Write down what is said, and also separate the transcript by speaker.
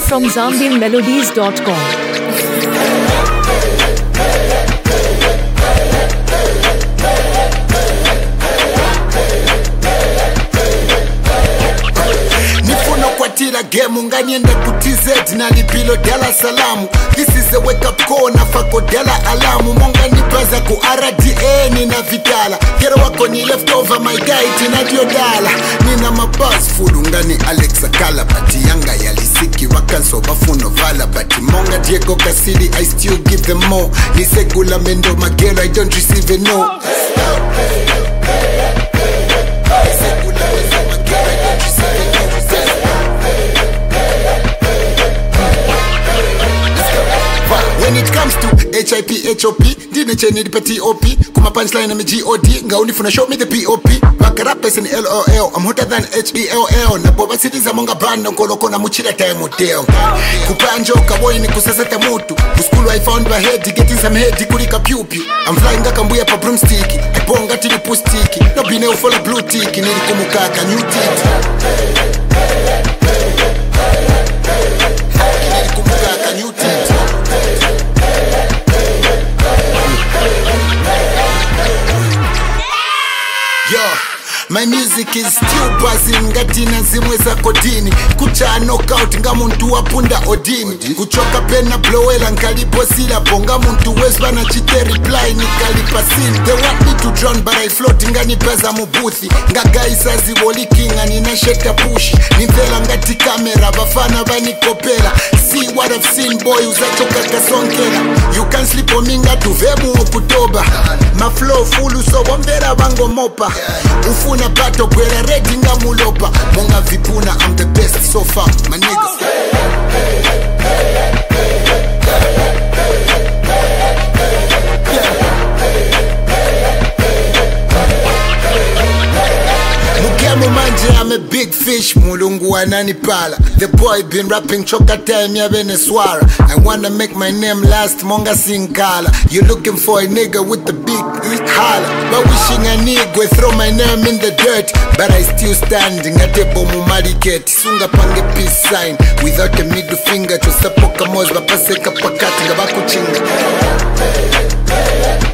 Speaker 1: from ZambianMelodies.com.
Speaker 2: Game unganienda kutz nalipilo Dar es Salaam. This is a wake up call na fako dela alamu. Monga nipaza ku RDA nina vitala. Kero wako ni leftover my guy tina diodala. Nina mabuzz full ungani Alexa Kala. Bati yanga yalisiki wakanso bafuno vala. Bati monga Diego Casilli I still give them more. Nisegula mendo magero I don't receive a no. When it comes to HIP, HOP, dine cheni lipa TOP. Kuma punchline na GOD, nga unifuna show me the POP. Bakarapes in LOL, I'm hotter than HBLL. Na boba cities amonga banda, nkoloko na muchira time hotel. Kupanjo, kaboy ni kusaseta mutu. Uskulu I found my head, getting some head, kulika pew pew. I'm flying ga kambuya pa broomstick. Iponga tili pustiki, no bine ufola blue tick. Nilikumukaka new tick. Nilikumukaka new tick. Yo, my music is still buzzing ngatina zimwe za kodini. Kucha knockout nga muntu wapunda odini. Kuchoka pena blowela nkalipo sila ponga muntu wesbana chite reply nikalipa sin. They want me to drown but I float ngani peza mubuthi. Nga guys aziwoliki nga nina sheka push. Nivela ngati kamera bafana banikopela. See what I've seen boy uzachoka kasonkela. You can sleep on me nga tuvemu okutoba. My flow full so wambera bango mopa. Ufuna bato kwela ready nga mulopa. Monga vipuna I'm the best so far my nigga. Mukemu manje I'm a big fish. Mulungu ananipala. The boy been rapping choka time ya Venezuela. I wanna make my name last monga singala. You looking for a nigga with the big holla. But wishing a nigga throw my name in the dirt. But I still standing at the bomu mariketi. Sunga pange peace sign. Without a middle finger to sapoka moz bapaseka pakati nga bakuchinga.